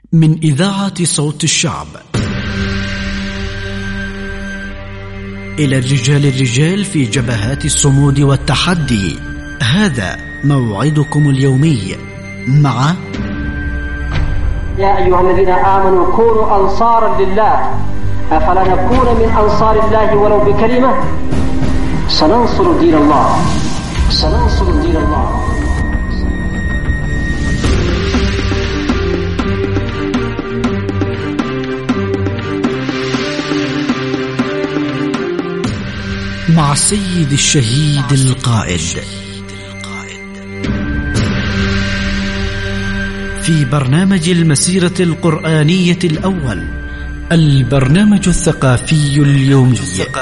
من إذاعة صوت الشعب إلى الرجال في جبهات الصمود والتحدي. هذا موعدكم اليومي مع يا أيها الذين آمنوا كونوا أنصارا لله أفلا نكون من أنصار الله ولو بكلمة. سننصر دين الله، سننصر دين الله. مع السيد الشهيد القائد في برنامج المسيرة القرآنية الأول، البرنامج الثقافي اليومي.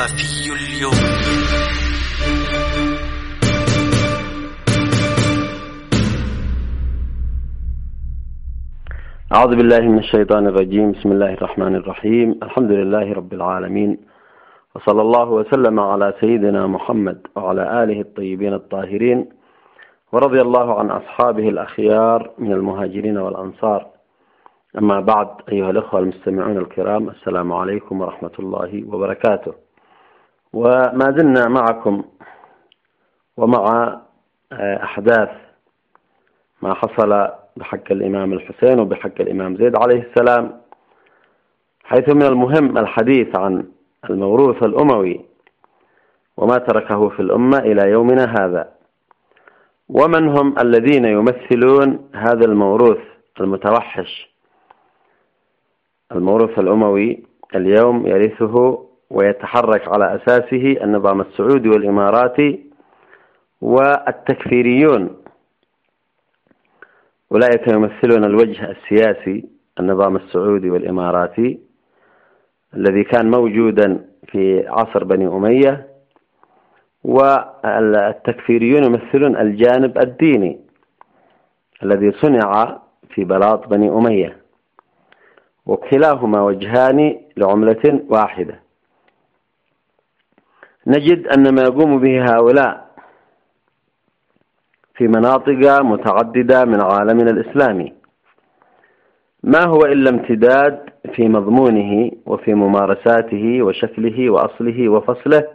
أعوذ بالله من الشيطان الرجيم. بسم الله الرحمن الرحيم. الحمد لله رب العالمين، وصلى الله وسلم على سيدنا محمد وعلى آله الطيبين الطاهرين، ورضي الله عن أصحابه الأخيار من المهاجرين والأنصار. أما بعد، أيها الأخوة المستمعون الكرام، السلام عليكم ورحمة الله وبركاته. وما زلنا معكم ومع أحداث ما حصل بحق الإمام الحسين وبحق الإمام زيد عليه السلام، حيث من المهم الحديث عن الموروث الأموي وما تركه في الأمة إلى يومنا هذا، ومن هم الذين يمثلون هذا الموروث المتوحش. الموروث الأموي اليوم يرثه ويتحرك على أساسه النظام السعودي والإماراتي والتكفيريون. أولئك يمثلون الوجه السياسي، النظام السعودي والإماراتي الذي كان موجودا في عصر بني أمية، والتكفيريون يمثلون الجانب الديني الذي صنع في بلاط بني أمية، وكلاهما وجهان لعملة واحدة. نجد أن ما يقوم به هؤلاء في مناطق متعددة من عالمنا الإسلامي ما هو إلا امتداد في مضمونه وفي ممارساته وشكله وأصله وفصله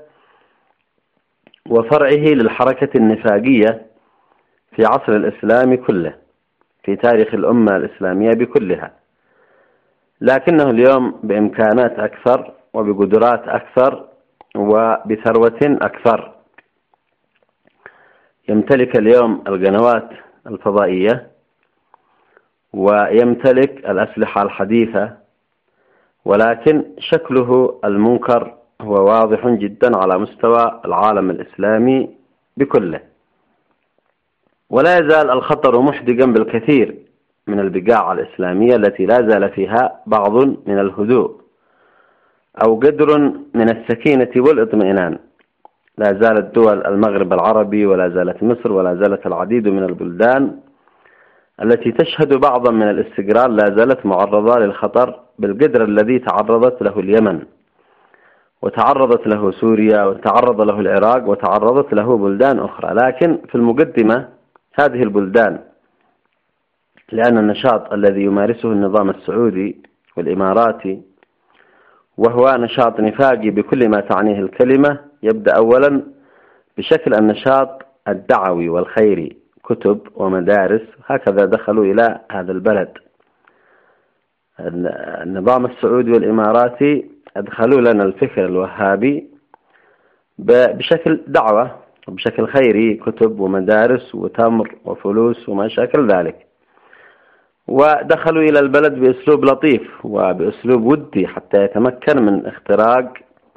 وفرعه للحركة النفاقية في عصر الإسلام كله، في تاريخ الأمة الإسلامية بكلها. لكنه اليوم بإمكانات أكثر وبقدرات أكثر وبثروة أكثر. يمتلك اليوم القنوات الفضائية ويمتلك الأسلحة الحديثة، ولكن شكله المنكر هو واضح جدا على مستوى العالم الإسلامي بكله. ولا يزال الخطر محدقا بالكثير من البقاع الإسلامية التي لا زال فيها بعض من الهدوء أو قدر من السكينة والإطمئنان. لا زالت دول المغرب العربي ولا زالت مصر ولا زالت العديد من البلدان التي تشهد بعضا من الاستقرار لا زالت معرضة للخطر بالقدر الذي تعرضت له اليمن، وتعرضت له سوريا، وتعرض له العراق، وتعرضت له بلدان أخرى. لكن في المقدمة هذه البلدان، لأن النشاط الذي يمارسه النظام السعودي والإماراتي وهو نشاط نفاقي بكل ما تعنيه الكلمة، يبدأ أولا بشكل النشاط الدعوي والخيري، كتب ومدارس، هكذا دخلوا إلى هذا البلد. النظام السعودي والإماراتي أدخلوا لنا الفكر الوهابي بشكل دعوة وبشكل خيري، كتب ومدارس وتمر وفلوس وما شاكل ذلك، ودخلوا إلى البلد بأسلوب لطيف وبأسلوب ودي حتى يتمكن من اختراق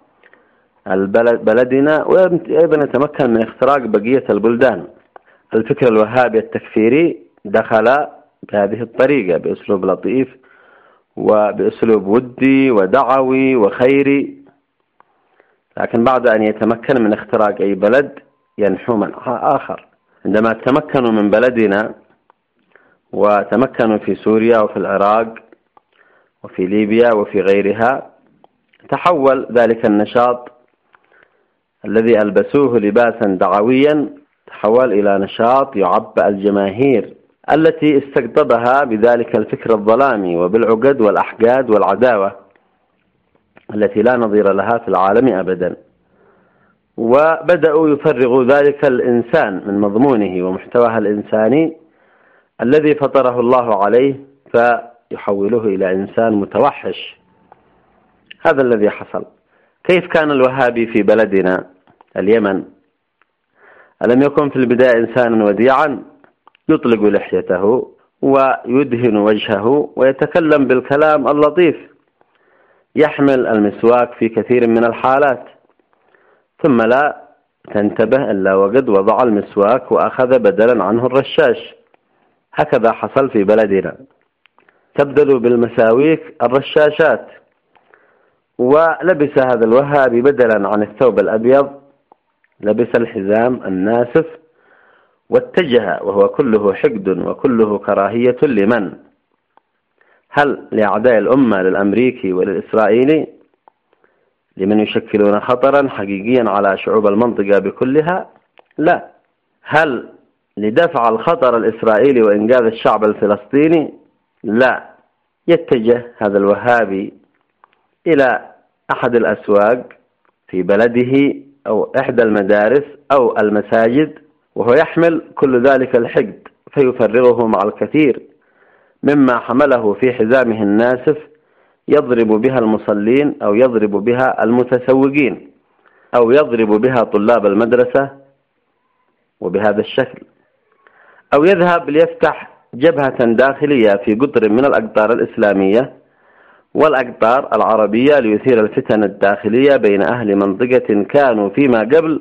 بلدنا، وأيضا يتمكن من اختراق بقية البلدان. الفكر الوهابي التكفيري دخل بهذه الطريقة بأسلوب لطيف وبأسلوب ودي ودعوي وخيري، لكن بعد أن يتمكن من اختراق أي بلد ينحو من آخر. عندما تمكنوا من بلدنا وتمكنوا في سوريا وفي العراق وفي ليبيا وفي غيرها، تحول ذلك النشاط الذي ألبسوه لباسا دعويا، تحول إلى نشاط يعبأ الجماهير التي استقطبها بذلك الفكر الظلامي وبالعقد والأحقاد والعداوة التي لا نظير لها في العالم أبدا. وبدأوا يفرغوا ذلك الإنسان من مضمونه ومحتواه الإنساني الذي فطره الله عليه، فيحوله إلى إنسان متوحش. هذا الذي حصل. كيف كان الوهابي في بلدنا اليمن؟ ألم يكن في البداية إنسانا وديعا يطلق لحيته ويدهن وجهه ويتكلم بالكلام اللطيف، يحمل المسواك في كثير من الحالات، ثم لا تنتبه إلا وقد وضع المسواك وأخذ بدلا عنه الرشاش. هكذا حصل في بلدنا، تبدل بالمساويك الرشاشات. ولبس هذا الوهابي بدلا عن الثوب الأبيض لبس الحزام الناسف، واتجه وهو كله حقد وكله كراهية لمن؟ هل لأعداء الأمة للأمريكي وللإسرائيلي، لمن يشكلون خطرا حقيقيا على شعوب المنطقة بكلها؟ لا. هل لدفع الخطر الإسرائيلي وإنقاذ الشعب الفلسطيني؟ لا. يتجه هذا الوهابي إلى أحد الأسواق في بلده أو إحدى المدارس أو المساجد وهو يحمل كل ذلك الحقد، فيفرغه مع الكثير مما حمله في حزامه الناسف، يضرب بها المصلين أو يضرب بها المتسوقين أو يضرب بها طلاب المدرسة وبهذا الشكل، أو يذهب ليفتح جبهة داخلية في قطر من الأقطار الإسلامية والأقطار العربية ليثير الفتن الداخلية بين أهل منطقة كانوا فيما قبل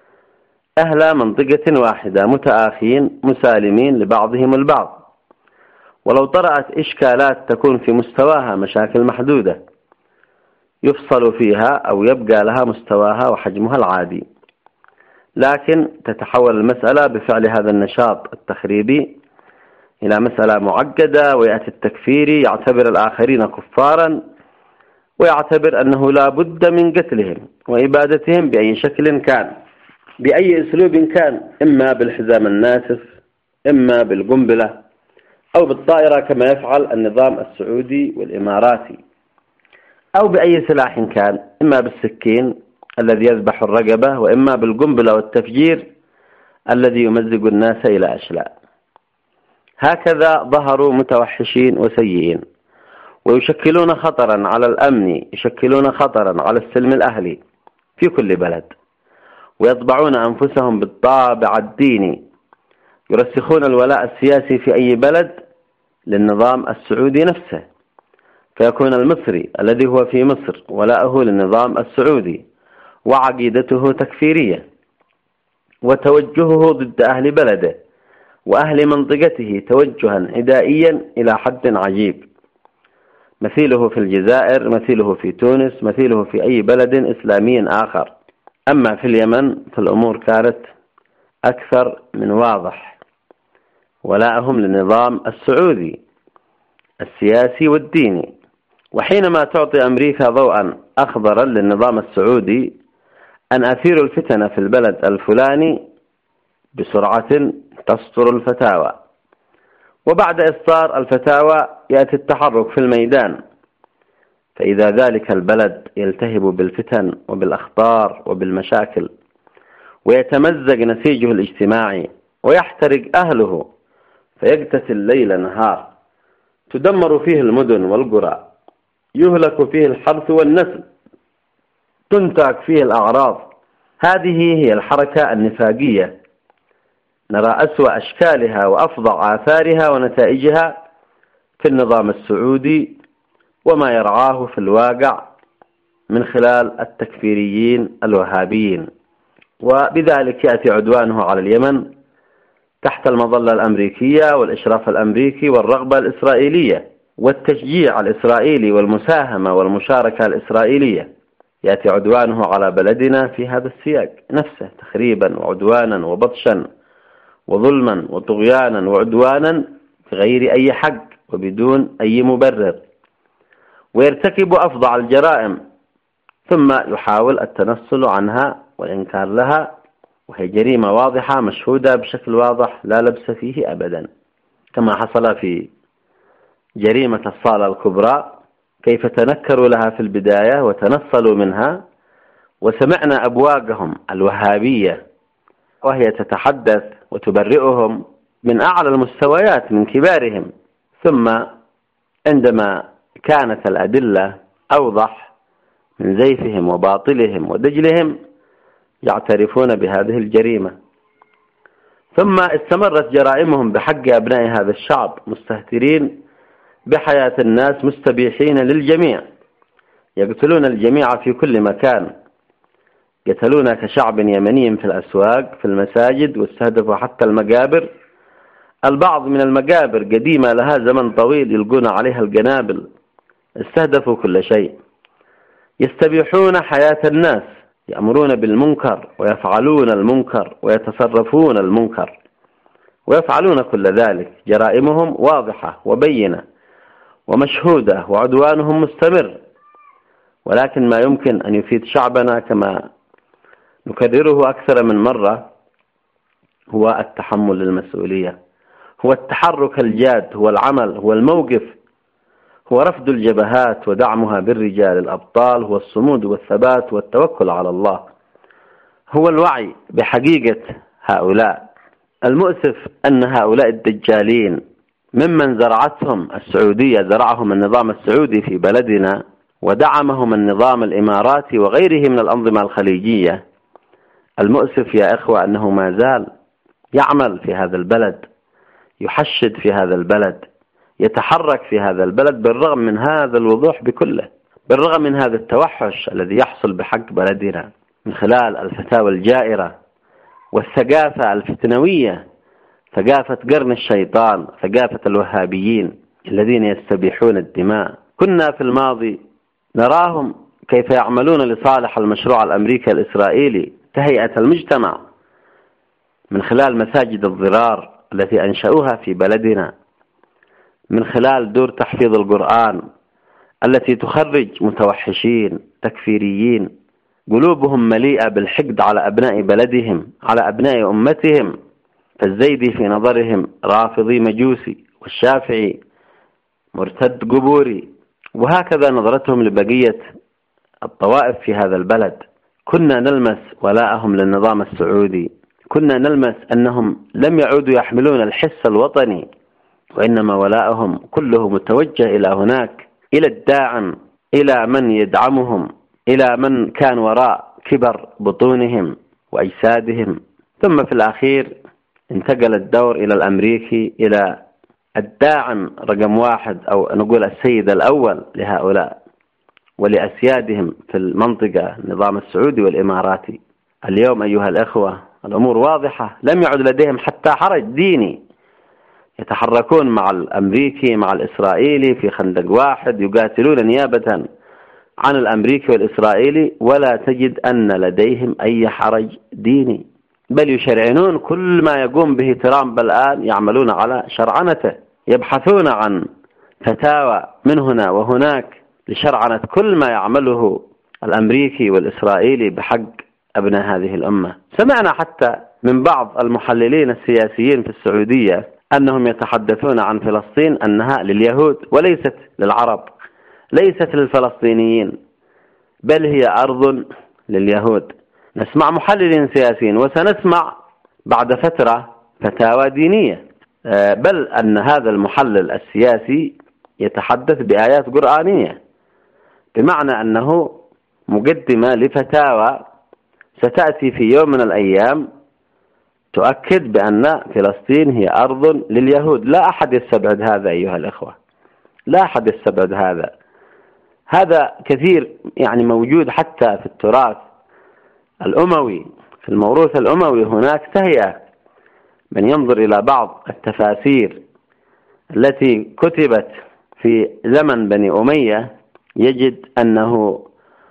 أهل منطقة واحدة متآخين مسالمين لبعضهم البعض. ولو طرأت إشكالات تكون في مستواها مشاكل محدودة يفصل فيها أو يبقى لها مستواها وحجمها العادي، لكن تتحول المسألة بفعل هذا النشاط التخريبي إلى مسألة معقدة، ويأتي التكفيري يعتبر الآخرين كفارا ويعتبر أنه لا بد من قتلهم وإبادتهم بأي شكل كان، بأي أسلوب كان، إما بالحزام الناسف، إما بالقنبلة، أو بالطائرة كما يفعل النظام السعودي والإماراتي، أو بأي سلاح كان، إما بالسكين الذي يذبح الرقبة، وإما بالقنبلة والتفجير الذي يمزق الناس إلى أشلاء. هكذا ظهروا متوحشين وسيئين، ويشكلون خطرا على الأمن، يشكلون خطرا على السلم الأهلي في كل بلد، ويطبعون أنفسهم بالطابع الديني، يرسخون الولاء السياسي في أي بلد للنظام السعودي نفسه، فيكون المصري الذي هو في مصر ولاؤه للنظام السعودي وعقيدته تكفيرية وتوجهه ضد أهل بلده وأهل منطقته توجها عدائيا إلى حد عجيب، مثيله في الجزائر، مثيله في تونس، مثيله في أي بلد إسلامي آخر. أما في اليمن فالأمور كانت أكثر من واضح، ولاءهم للنظام السعودي السياسي والديني. وحينما تعطي أمريكا ضوءا أخضرا للنظام السعودي أن أثير الفتن في البلد الفلاني بسرعة تصدر الفتاوى، وبعد إصدار الفتاوى يأتي التحرك في الميدان، فإذا ذلك البلد يلتهب بالفتن وبالأخطار وبالمشاكل ويتمزق نسيجه الاجتماعي ويحترق أهله فيقتتل ليل نهار، تدمر فيه المدن والقرى، يهلك فيه الحرث والنسل، تنتهك فيه الأعراض. هذه هي الحركة النفاقية، نرى أسوأ أشكالها وأفظع آثارها ونتائجها في النظام السعودي وما يرعاه في الواقع من خلال التكفيريين الوهابيين. وبذلك يأتي عدوانه على اليمن تحت المظلة الأمريكية والإشراف الأمريكي والرغبة الإسرائيلية والتشجيع الإسرائيلي والمساهمة والمشاركة الإسرائيلية. يأتي عدوانه على بلدنا في هذا السياق نفسه، تخريبا وعدوانا وبطشا وظلما وطغيانا وعدوانا بغير أي حق وبدون أي مبرر، ويرتكب أفظع الجرائم ثم يحاول التنصل عنها والإنكار لها، وهي جريمة واضحة مشهودة بشكل واضح لا لبس فيه أبدا. كما حصل في جريمة الصالة الكبرى، كيف تنكروا لها في البداية وتنصلوا منها، وسمعنا أبواقهم الوهابية وهي تتحدث وتبرئهم من أعلى المستويات من كبارهم، ثم عندما كانت الأدلة أوضح من زيفهم وباطلهم ودجلهم يعترفون بهذه الجريمة. ثم استمرت جرائمهم بحق أبناء هذا الشعب، مستهترين بحياة الناس، مستبيحين للجميع، يقتلون الجميع في كل مكان، يقتلون كشعب يمني في الأسواق في المساجد، واستهدفوا حتى المقابر. البعض من المقابر قديمة لها زمن طويل يلقون عليها القنابل، استهدفوا كل شيء، يستبيحون حياة الناس، يأمرون بالمنكر ويفعلون المنكر ويتصرفون المنكر ويفعلون كل ذلك. جرائمهم واضحة وبينة ومشهودة وعدوانهم مستمر، ولكن ما يمكن أن يفيد شعبنا كما نكرره أكثر من مرة هو التحمل المسؤولية، هو التحرك الجاد، هو العمل، هو الموقف، هو رفض الجبهات ودعمها بالرجال الأبطال، هو الصمود والثبات والتوكل على الله، هو الوعي بحقيقة هؤلاء. المؤسف أن هؤلاء الدجالين ممن زرعتهم السعودية، زرعهم النظام السعودي في بلدنا ودعمهم النظام الإماراتي وغيره من الأنظمة الخليجية. المؤسف يا إخوة أنه ما زال يعمل في هذا البلد، يحشد في هذا البلد، يتحرك في هذا البلد بالرغم من هذا الوضوح بكله، بالرغم من هذا التوحش الذي يحصل بحق بلدنا من خلال الفتاوى الجائرة والثقافة الفتنوية، ثقافة قرن الشيطان، ثقافة الوهابيين الذين يستبيحون الدماء. كنا في الماضي نراهم كيف يعملون لصالح المشروع الأمريكي الإسرائيلي، تهيئة المجتمع من خلال مساجد الضرار التي أنشأوها في بلدنا، من خلال دور تحفيظ القرآن التي تخرج متوحشين تكفيريين قلوبهم مليئة بالحقد على أبناء بلدهم، على أبناء أمتهم. فالزيدي في نظرهم رافضي مجوسي، والشافعي مرتد قبوري، وهكذا نظرتهم لبقية الطوائف في هذا البلد. كنا نلمس ولاءهم للنظام السعودي، كنا نلمس أنهم لم يعودوا يحملون الحس الوطني، وإنما ولاءهم كله متوجه إلى هناك، إلى الداعم، إلى من يدعمهم، إلى من كان وراء كبر بطونهم وأجسادهم. ثم في الأخير انتقل الدور إلى الأمريكي، إلى الداعم رقم واحد أو نقول السيد الأول لهؤلاء ولأسيادهم في المنطقة، النظام السعودي والإماراتي. اليوم أيها الأخوة الأمور واضحة، لم يعد لديهم حتى حرج ديني، يتحركون مع الأمريكي مع الإسرائيلي في خندق واحد، يقاتلون نيابة عن الأمريكي والإسرائيلي، ولا تجد أن لديهم أي حرج ديني، بل يشرعنون كل ما يقوم به ترامب الآن، يعملون على شرعنته، يبحثون عن فتاوى من هنا وهناك لشرعنة كل ما يعمله الأمريكي والإسرائيلي بحق أبناء هذه الأمة. سمعنا حتى من بعض المحللين السياسيين في السعودية أنهم يتحدثون عن فلسطين أنها لليهود وليست للعرب، ليست للفلسطينيين، بل هي أرض لليهود. نسمع محللين سياسيين، وسنسمع بعد فترة فتاوى دينية، بل أن هذا المحلل السياسي يتحدث بآيات قرآنية، بمعنى أنه مقدمة لفتاوى ستأتي في يوم من الأيام تؤكد بأن فلسطين هي أرض لليهود. لا أحد يستبعد هذا أيها الأخوة، لا أحد يستبعد هذا. هذا كثير يعني موجود حتى في التراث الأموي، في الموروث الأموي هناك تهيئة. من ينظر إلى بعض التفاسير التي كتبت في زمن بني أمية يجد أنه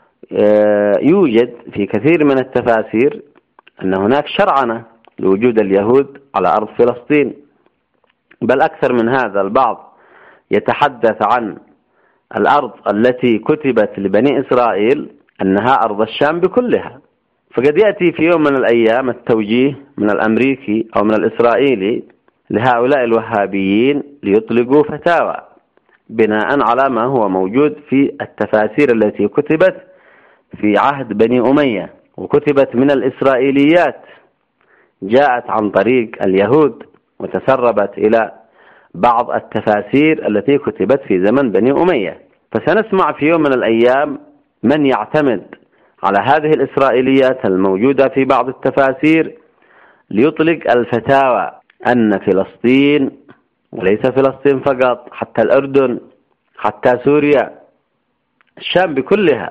يوجد في كثير من التفاسير أن هناك شرعنة لوجود اليهود على أرض فلسطين، بل أكثر من هذا، البعض يتحدث عن الأرض التي كتبت لبني إسرائيل أنها أرض الشام بكلها. فقد يأتي في يوم من الأيام التوجيه من الأمريكي أو من الإسرائيلي لهؤلاء الوهابيين ليطلقوا فتاوى بناء على ما هو موجود في التفاسير التي كتبت في عهد بني أمية، وكتبت من الإسرائيليات، جاءت عن طريق اليهود وتسربت إلى بعض التفاسير التي كتبت في زمن بني أمية. فسنسمع في يوم من الأيام من يعتمد على هذه الإسرائيليات الموجودة في بعض التفاسير ليطلق الفتاوى أن فلسطين، وليس فلسطين فقط، حتى الأردن، حتى سوريا، الشام بكلها،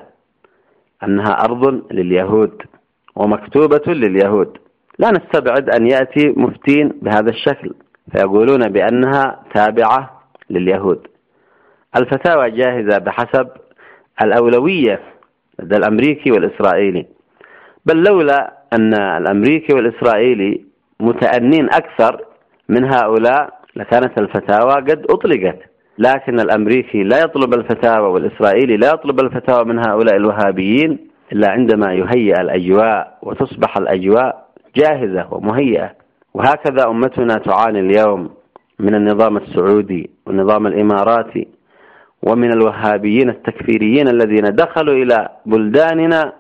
أنها أرض لليهود ومكتوبة لليهود. لا نستبعد أن يأتي مفتين بهذا الشكل فيقولون بأنها تابعة لليهود. الفتاوى جاهزة بحسب الأولوية لدى الأمريكي والإسرائيلي، بل لولا أن الأمريكي والإسرائيلي متأنين أكثر من هؤلاء لكانت الفتاوى قد أطلقت. لكن الأمريكي لا يطلب الفتاوى والإسرائيلي لا يطلب الفتاوى من هؤلاء الوهابيين إلا عندما يهيئ الأجواء وتصبح الأجواء جاهزة ومهيئة. وهكذا أمتنا تعاني اليوم من النظام السعودي والنظام الإماراتي ومن الوهابيين التكفيريين الذين دخلوا إلى بلداننا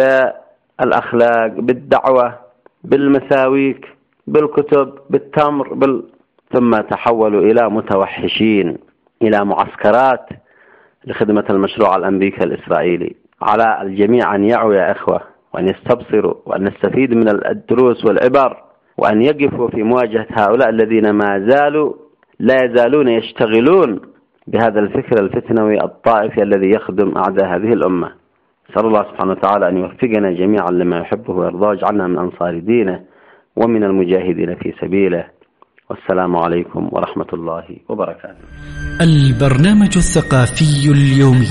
بالأخلاق، بالدعوة، بالمساويك، بالكتب، بالتمر، ثم تحولوا إلى متوحشين، إلى معسكرات لخدمة المشروع الأمريكي الإسرائيلي. على الجميع أن يعوا يا إخوة، وأن يستبصروا، وأن نستفيد من الدروس والعبر، وأن يقفوا في مواجهة هؤلاء الذين ما زالوا لا يزالون يشتغلون بهذا الفكر الفتنوي الطائفي الذي يخدم أعداء هذه الأمة. نسأل الله سبحانه وتعالى أن يوفقنا جميعا لما يحبه ويرضاه، واجعلنا من أنصار دينه ومن المجاهدين في سبيله. والسلام عليكم ورحمة الله وبركاته. البرنامج الثقافي اليومي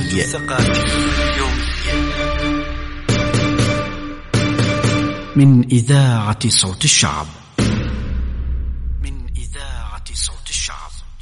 من إذاعة صوت الشعب.